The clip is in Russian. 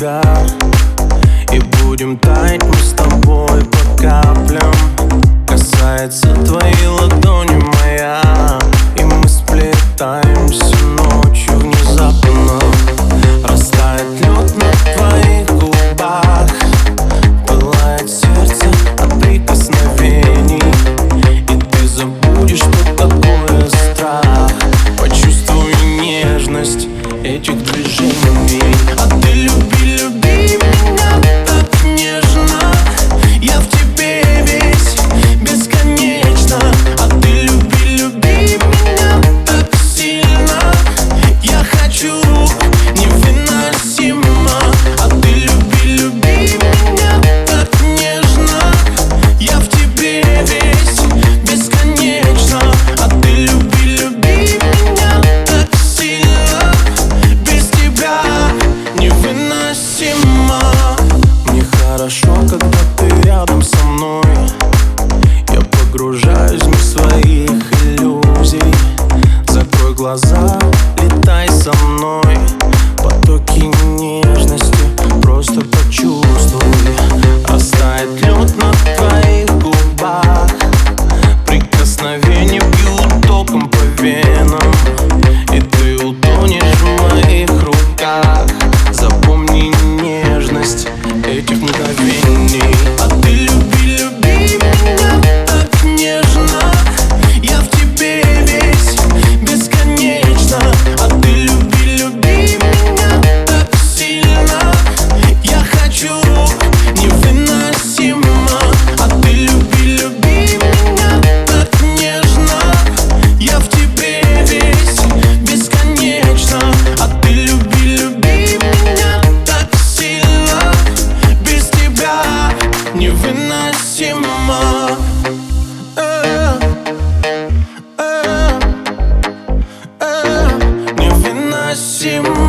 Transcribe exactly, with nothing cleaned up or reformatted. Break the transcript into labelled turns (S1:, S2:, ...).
S1: тебя, и будем таять мы с тобой по каплям. Касается твоей ладони моя, и мы сплетаемся ночью внезапно. Растает лед на твоих губах, пылает сердце от прикосновений, и ты забудешь, что такое страх. Почувствуй нежность этих движений. А ты люби, люби меня так нежно, я в тебе весь бесконечно. А ты люби, люби меня так сильно, я хочу невыносимо. А ты люби, люби меня так нежно, я в тебе весь бесконечно. А ты люби, люби меня так сильно, без тебя невыносимо. Мне хорошо, когда ты рядом со мной, я погружаюсь в мир своих иллюзий. Закрой глаза, летай со мной, потоки нежности просто почувствуй. Растает лед на твоих губах, прикосновения бьют током по венам, и ты утонешь в моих руках. Запомни нежность этих мгновений. А ты люби, люби меня так нежно, я в тебе весь бесконечно. А ты люби, люби меня так сильно, я хочу невыносимо. А ты люби, люби меня так нежно, я в тебе весь бесконечно. А ты люби, люби меня так сильно, без тебя невыносимо. Э, э, э, Невыносимо.